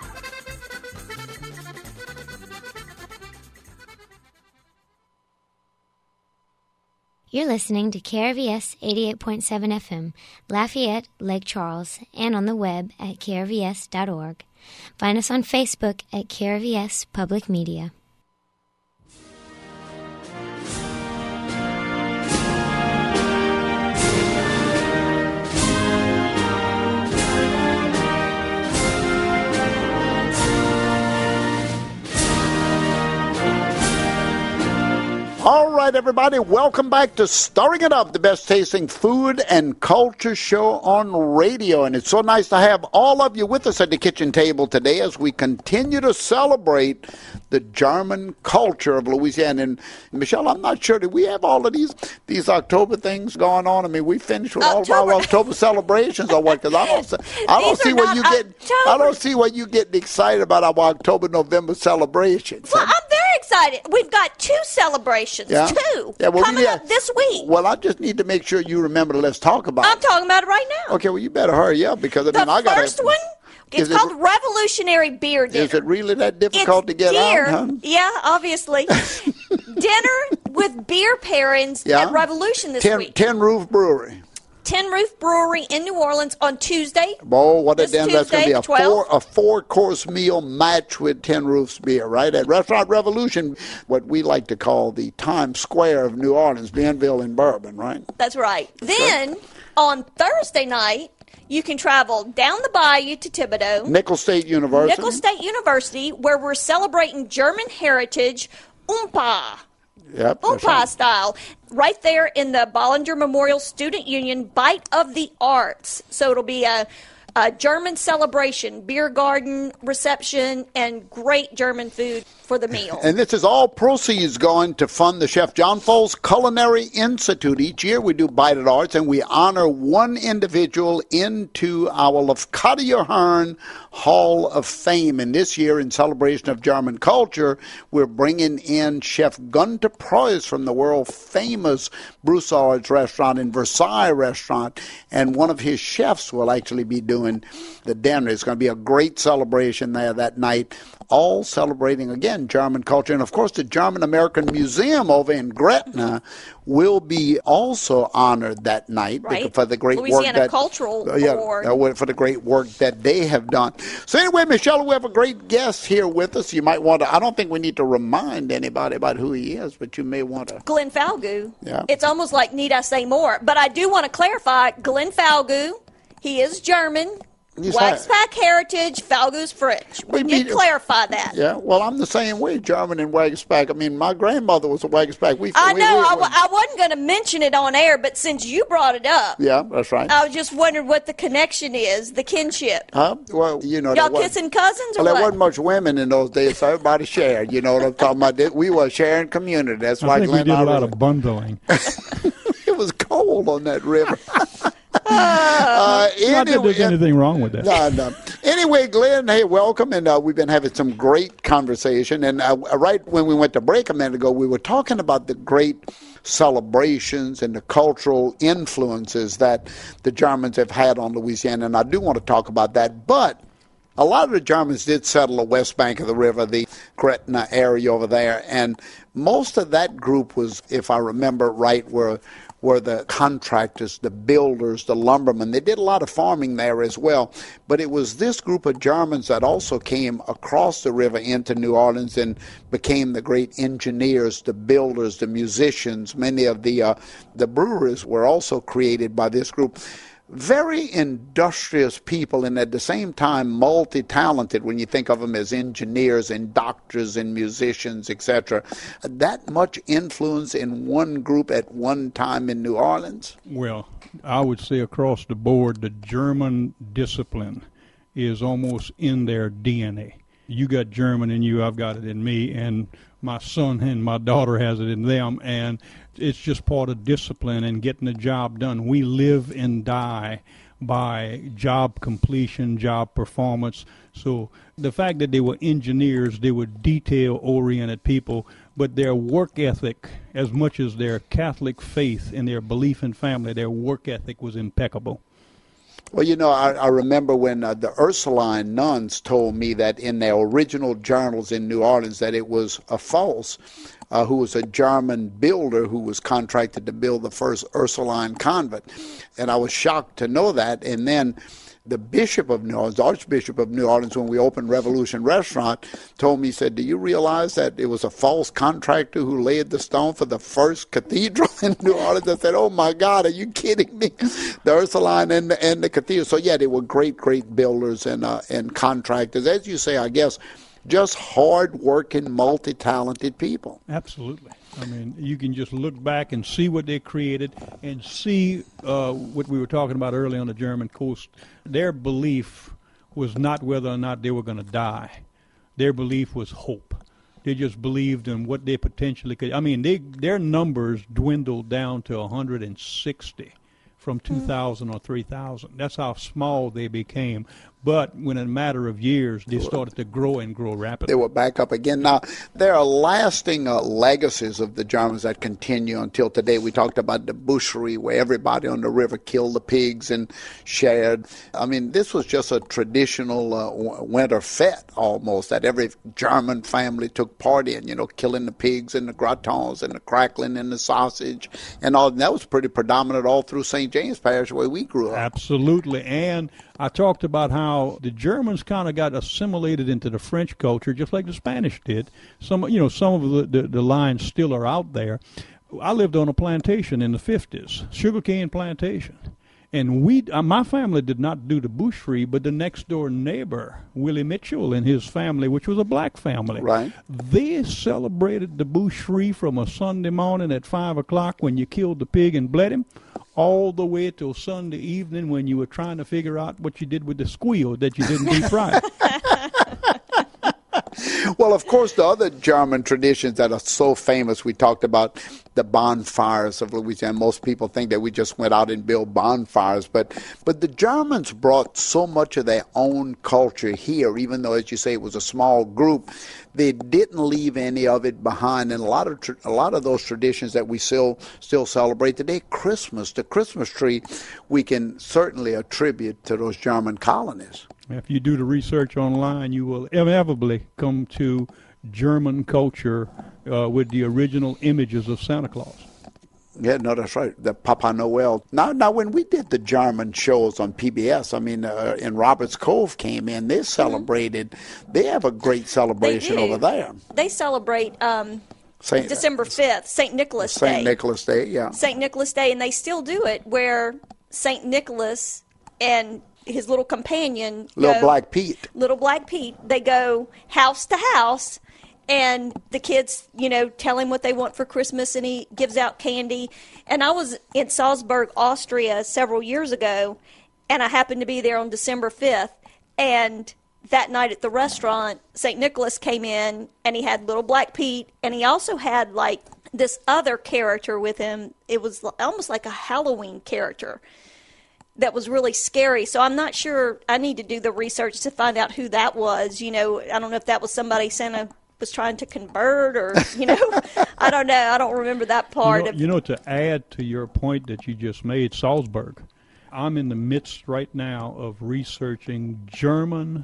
You're listening to KRVS 88.7 FM, Lafayette, Lake Charles, and on the web at krvs.org. Find us on Facebook at KRVS Public Media. All right, everybody, welcome back to Stirring It Up, the best tasting food and culture show on radio. And it's so nice to have all of you with us at the kitchen table today as we continue to celebrate the German culture of Louisiana. And Michelle, I'm not sure, do we have all of these October things going on? I mean, we finished with all of our October celebrations or what? Because I don't see what you getting excited about our October, November celebrations. Well, I'm very excited. We've got two celebrations. Yeah. Coming up this week. Well, I just need to make sure you remember to let's talk about it. I'm talking about it right now. Okay, well, you better hurry up because the first one, it's called Revolutionary Beer Dinner. Is it really that difficult to get out? Huh? Yeah, obviously. Dinner with beer pairings at Revolution this week. Tin Roof Brewery. Tin Roof Brewery in New Orleans on Tuesday. Oh, what a damn! That's going to be a four-course meal match with Tin Roof's beer, right? At Restaurant Revolution, what we like to call the Times Square of New Orleans, Bienville and Bourbon, right? That's right. Then, on Thursday night, you can travel down the bayou to Thibodaux. Nicholls State University. Where we're celebrating German heritage, Oompa. Yep, Oompa style. Right there in the Bollinger Memorial Student Union Bite of the Arts. So it'll be a German celebration, beer garden reception, and great German food for the meal. And this is all proceeds going to fund the Chef John Foles Culinary Institute. Each year we do Bite at Arts, and we honor one individual into our Lafcadio Hearn Hall of Fame. And this year, in celebration of German culture, we're bringing in Chef Gunter Preuss from the world-famous Broussard's restaurant in Versailles restaurant. And one of his chefs will actually be doing the dinner. It's going to be a great celebration there that night, all celebrating, again, German culture. And, of course, the German-American Museum over in Gretna will be also honored that night for the great Louisiana Cultural Award. For the great work that they have done. So anyway, Michelle, we have a great guest here with us. You might want to, I don't think we need to remind anybody about who he is, but you may want to. Glenn Falgout. Yeah. It's almost like, need I say more? But I do want to clarify, Glenn Falgout, he is German. Wagspack heritage, Falgout's French. We need to clarify that. Yeah, well, I'm the same way, German and Wagspack. I mean, my grandmother was a Wagspack. I wasn't going to mention it on air, but since you brought it up. Yeah, that's right. I was just wondering what the connection is, the kinship. Huh? Well, you know. Y'all kissing cousins or what? There wasn't much women in those days, so everybody shared. You know what I'm talking about? We were a sharing community. That's why I think we did a lot of bundling. It was cold on that river. Not that there's anything wrong with that. No. Anyway, Glenn, hey, welcome. And we've been having some great conversation. And right when we went to break a minute ago, we were talking about the great celebrations and the cultural influences that the Germans have had on Louisiana. And I do want to talk about that. But a lot of the Germans did settle the west bank of the river, the Gretna area over there. And most of that group was, if I remember right, were the contractors, the builders, the lumbermen. They did a lot of farming there as well. But it was this group of Germans that also came across the river into New Orleans and became the great engineers, the builders, the musicians. Many of the breweries were also created by this group. Very industrious people, and at the same time multi-talented when you think of them as engineers and doctors and musicians, etc. That much influence in one group at one time in New Orleans? Well, I would say across the board, the German discipline is almost in their DNA. You got German in you, I've got it in me, and my son and my daughter has it in them, and it's just part of discipline and getting the job done. We live and die by job completion, job performance. So the fact that they were engineers, they were detail-oriented people, but their work ethic, as much as their Catholic faith and their belief in family, their work ethic was impeccable. Well, you know, I remember when the Ursuline nuns told me that in their original journals in New Orleans that it was a false, who was a German builder who was contracted to build the first Ursuline convent. And I was shocked to know that. And then the Bishop of New Orleans, the Archbishop of New Orleans, when we opened Revolution Restaurant, told me, he said, do you realize that it was a false contractor who laid the stone for the first cathedral in New Orleans? I said, oh, my God, are you kidding me? The Ursuline and the cathedral. So, yeah, they were great, great builders and contractors. As you say, I guess, just hard-working, multi-talented people. Absolutely. I mean, you can just look back and see what they created and see what we were talking about earlier on the German coast. Their belief was not whether or not they were going to die. Their belief was hope. They just believed in what they potentially could. I mean, their numbers dwindled down to 160 from 2,000 or 3,000. That's how small they became. But when in a matter of years, they started to grow and grow rapidly. They were back up again. Now, there are lasting legacies of the Germans that continue until today. We talked about the boucherie, where everybody on the river killed the pigs and shared. I mean, this was just a traditional winter fete almost that every German family took part in, you know, killing the pigs and the gratons and the crackling and the sausage and all. And that was pretty predominant all through St. James Parish where we grew up. Absolutely. And I talked about how the Germans kind of got assimilated into the French culture, just like the Spanish did. Some of the lines still are out there. I lived on a plantation in the 50s, sugarcane plantation. And my family did not do the boucherie, but the next door neighbor, Willie Mitchell and his family, which was a black family, right? They celebrated the boucherie from a Sunday morning at 5 o'clock when you killed the pig and bled him, all the way till Sunday evening when you were trying to figure out what you did with the squeal that you didn't deep fry. Well, of course, the other German traditions that are so famous, we talked about the bonfires of Louisiana. Most people think that we just went out and built bonfires, but the Germans brought so much of their own culture here, even though, as you say, it was a small group. They didn't leave any of it behind, and a lot of those traditions that we still celebrate today, Christmas, the Christmas tree, we can certainly attribute to those German colonies. If you do the research online, you will inevitably come to German culture with the original images of Santa Claus. Yeah, no, that's right. The Papa Noel. Now, when we did the German shows on PBS, I mean, and Roberts Cove came in, they celebrated. Mm-hmm. They have a great celebration over there. They celebrate December 5th, St. Nicholas Day. St. Nicholas Day, yeah. St. Nicholas Day, and they still do it, where St. Nicholas and his little companion, Little Black Pete, they go house to house, and the kids, tell him what they want for Christmas, and he gives out candy. And I was in Salzburg, Austria several years ago, and I happened to be there on December 5th, and that night at the restaurant, St. Nicholas came in, and he had Little Black Pete, and he also had, like, this other character with him. It was almost like a Halloween character. that was really scary. So I'm not sure. I need to do the research to find out who that was. I don't know if that was somebody Santa was trying to convert, or I don't know. I don't remember that part. To add to your point that you just made, Salzburg. I'm in the midst right now of researching German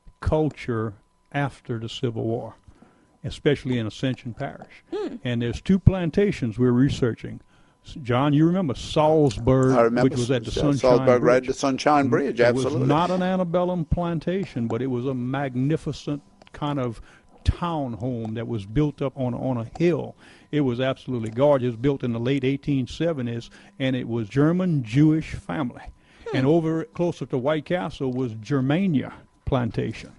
culture after the Civil War, especially in Ascension Parish. And there's 2 plantations we're researching. John, you remember Salzburg, I remember, which was at the Sunshine Salzburg, Bridge. right, the Sunshine Bridge, absolutely. It was not an antebellum plantation, but it was a magnificent kind of town home that was built up on a hill. It was absolutely gorgeous, built in the late 1870s, and it was German-Jewish family. And over closer to White Castle was Germania Plantation.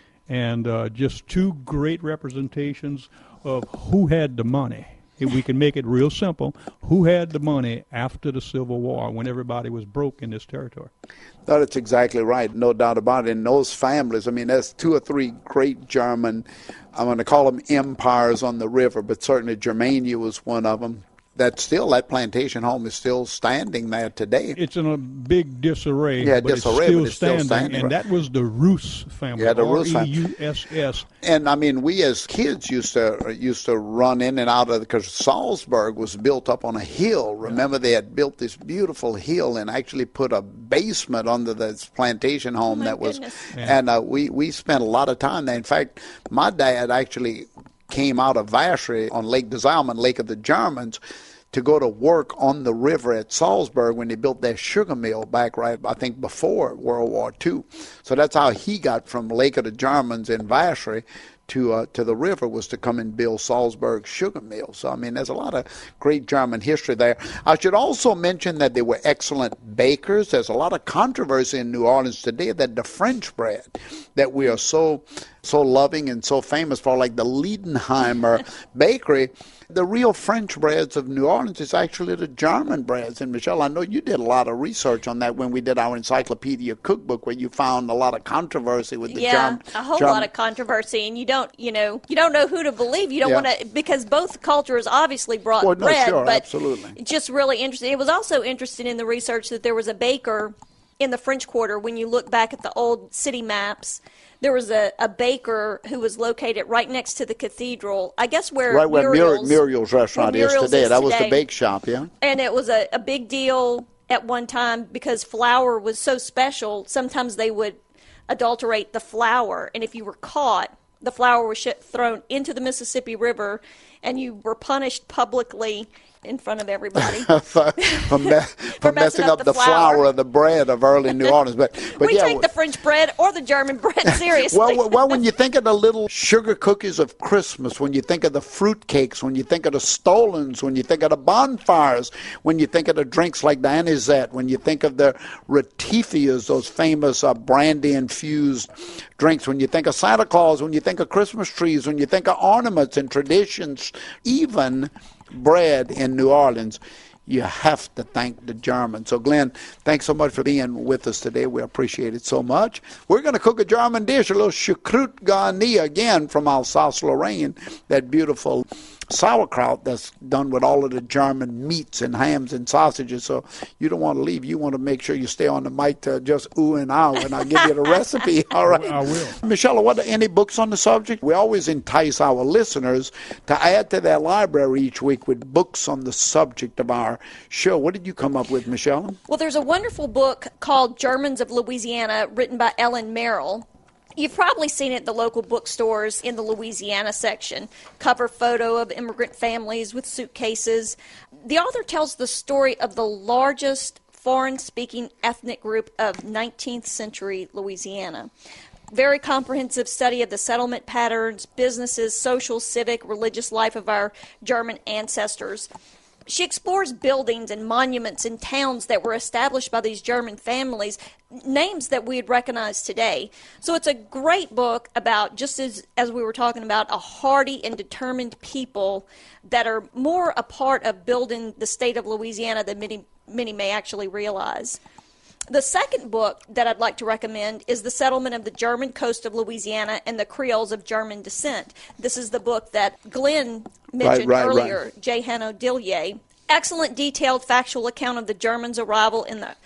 And just 2 great representations of who had the money. If we can make it real simple, who had the money after the Civil War when everybody was broke in this territory? No, that's exactly right. No doubt about it. In those families, there's 2 or 3 great German, I'm going to call them empires on the river, but certainly Germania was one of them. That plantation home is still standing there today. It's in a big disarray, but it's still standing. And right. That was the Roos family. Yeah, the Roos family. R-E-U-S-S. And we as kids used to run in and out of, because Salzburg was built up on a hill. Remember, they had built this beautiful hill and actually put a basement under this plantation home goodness. And we spent a lot of time there. In fact, my dad actually came out of Vacherie on Lake des Allemands, Lake of the Germans, to go to work on the river at Salzburg when they built their sugar mill back I think before World War II. So that's how he got from Lake of the Germans in Vacherie to the river, was to come and build Salzburg sugar mill. So, there's a lot of great German history there. I should also mention that they were excellent bakers. There's a lot of controversy in New Orleans today that the French bread that we are so loving and so famous for, like the Liedenheimer bakery, the real French breads of New Orleans is actually the German breads. And Michelle, I know you did a lot of research on that when we did our encyclopedia cookbook, where you found a lot of controversy with the German. Yeah, a whole lot of controversy, and you don't know who to believe. You don't want to, because both cultures obviously brought bread, sure, but absolutely. It's just really interesting. It was also interesting in the research that there was a baker in the French Quarter. When you look back at the old city maps, there was a baker who was located right next to the cathedral, I guess where Muriel's restaurant is today. That was the bake shop, yeah. And it was a big deal at one time because flour was so special. Sometimes they would adulterate the flour, and if you were caught, the flour was thrown into the Mississippi River, and you were punished publicly in front of everybody for messing up the flour of the bread of early New Orleans. But we take the French bread or the German bread seriously. well, when you think of the little sugar cookies of Christmas, when you think of the fruit cakes, when you think of the stolons, when you think of the bonfires, when you think of the drinks like the anisette, when you think of the ratifias, those famous brandy-infused drinks, when you think of Santa Claus, when you think of Christmas trees, when you think of ornaments and traditions, even bread in New Orleans, you have to thank the Germans. So, Glenn, thanks so much for being with us today. We appreciate it so much. We're going to cook a German dish, a little choucroute garni, again from Alsace-Lorraine, that beautiful sauerkraut that's done with all of the German meats and hams and sausages. So you don't want to leave. You want to make sure you stay on the mic to just ooh and ah, and I'll give you the recipe. All right. I will. Michelle, what are any books on the subject? We always entice our listeners to add to their library each week with books on the subject of our show. What did you come up with, Michelle? Well, there's a wonderful book called Germans of Louisiana, written by Ellen Merrill. You've probably seen it at the local bookstores in the Louisiana section. Cover photo of immigrant families with suitcases. The author tells the story of the largest foreign-speaking ethnic group of 19th century Louisiana. Very comprehensive study of the settlement patterns, businesses, social, civic, religious life of our German ancestors. She explores buildings and monuments in towns that were established by these German families, names that we'd recognize today. So it's a great book about, just as we were talking about, a hardy and determined people that are more a part of building the state of Louisiana than many may actually realize. The second book that I'd like to recommend is The Settlement of the German Coast of Louisiana and the Creoles of German Descent. This is the book that Glenn mentioned earlier, J. Hanno Dillier. Excellent, detailed, factual account of the Germans' arrival in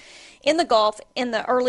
in the Gulf in the early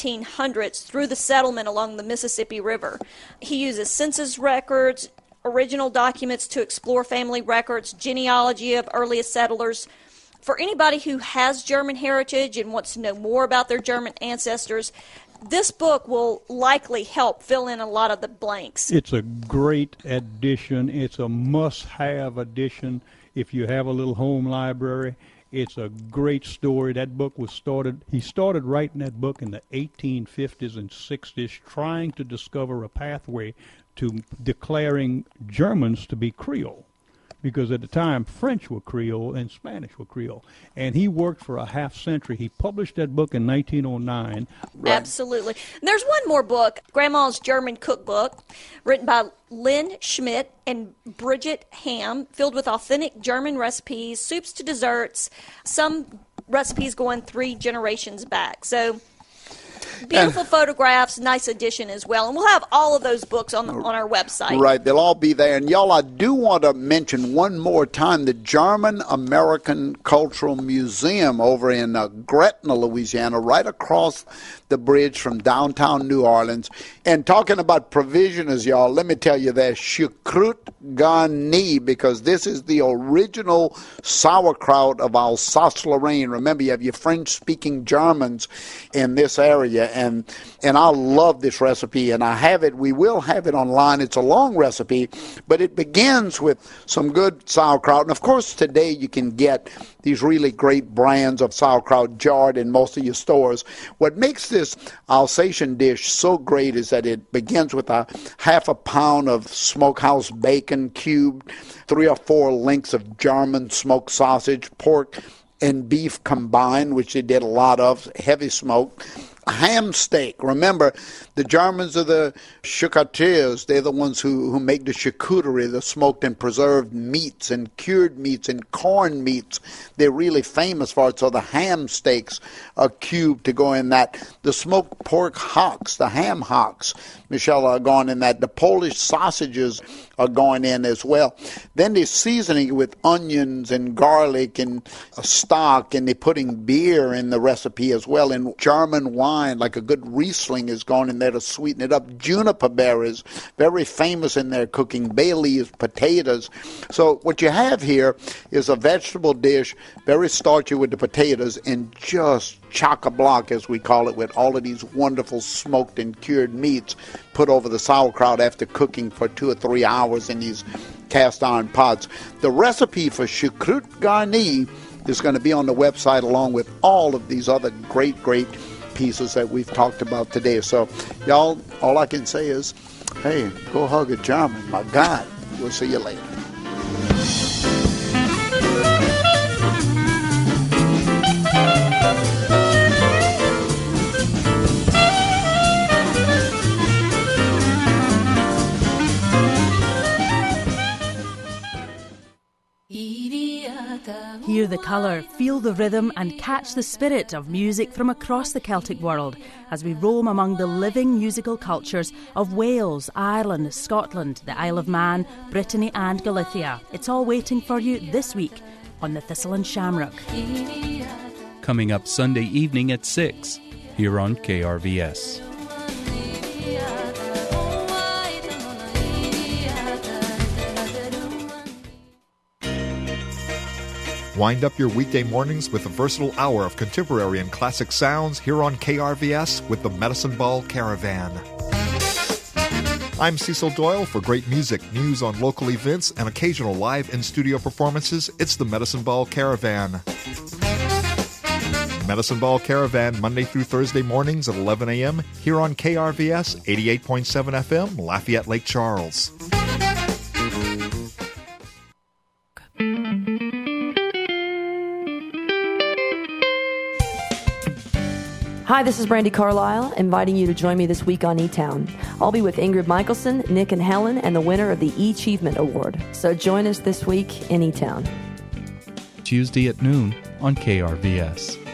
1700s through the settlement along the Mississippi River. He uses census records, original documents to explore family records, genealogy of earliest settlers. For anybody who has German heritage and wants to know more about their German ancestors, this book will likely help fill in a lot of the blanks. It's a great edition. It's a must-have edition if you have a little home library. It's a great story. That book was he started writing that book in the 1850s and 60s, trying to discover a pathway to declaring Germans to be Creole. Because at the time, French were Creole and Spanish were Creole. And he worked for a half century. He published that book in 1909. Absolutely. And there's one more book, Grandma's German Cookbook, written by Lynn Schmidt and Bridget Ham, filled with authentic German recipes, soups to desserts, some recipes going 3 generations back. So beautiful photographs, nice edition as well. And we'll have all of those books on our website. Right, they'll all be there. And y'all, I do want to mention one more time the German American Cultural Museum over in Gretna, Louisiana, right across the bridge from downtown New Orleans. And talking about provisioners, y'all, let me tell you, there's choucroute garnie, because this is the original sauerkraut of Alsace-Lorraine. Remember, you have your French-speaking Germans in this area, and I love this recipe, and I have it. We will have it online. It's a long recipe, but it begins with some good sauerkraut. And, of course, today you can get these really great brands of sauerkraut jarred in most of your stores. What makes this Alsatian dish so great is that it begins with a half a pound of smokehouse bacon cubed, 3 or 4 links of German smoked sausage, pork and beef combined, which they did a lot of, heavy smoke. Ham steak. Remember, the Germans are the charcutiers. They're the ones who make the charcuterie, the smoked and preserved meats and cured meats and corn meats. They're really famous for it. So the ham steaks are cubed to go in that. The smoked pork hocks, the ham hocks, Michelle, are going in that. The Polish sausages are going in as well. Then they're seasoning with onions and garlic and stock, and they're putting beer in the recipe as well, and German wine, like a good Riesling, is going in there to sweeten it up. Juniper berries, very famous in their cooking. Bay leaves, potatoes. So what you have here is a vegetable dish, very starchy with the potatoes, and just chock-a-block, as we call it, with all of these wonderful smoked and cured meats put over the sauerkraut after cooking for 2 or 3 hours in these cast iron pots. The recipe for choucroute garnie is going to be on the website, along with all of these other great pieces that we've talked about today. So, y'all, all I can say is, hey, go hug a German. My God, we'll see you later. Hear the colour, feel the rhythm and catch the spirit of music from across the Celtic world as we roam among the living musical cultures of Wales, Ireland, Scotland, the Isle of Man, Brittany and Galicia. It's all waiting for you this week on the Thistle and Shamrock. Coming up Sunday evening at 6 here on KRVS. Wind up your weekday mornings with a versatile hour of contemporary and classic sounds here on KRVS with the Medicine Ball Caravan. I'm Cecil Doyle. For great music, news on local events, and occasional live in-studio performances, it's the Medicine Ball Caravan. Medicine Ball Caravan, Monday through Thursday mornings at 11 a.m. here on KRVS 88.7 FM, Lafayette, Lake Charles. Hi, this is Brandy Carlisle, inviting you to join me this week on E-Town. I'll be with Ingrid Michelson, Nick and Helen, and the winner of the E-Achievement Award. So join us this week in E-Town. Tuesday at noon on KRVS.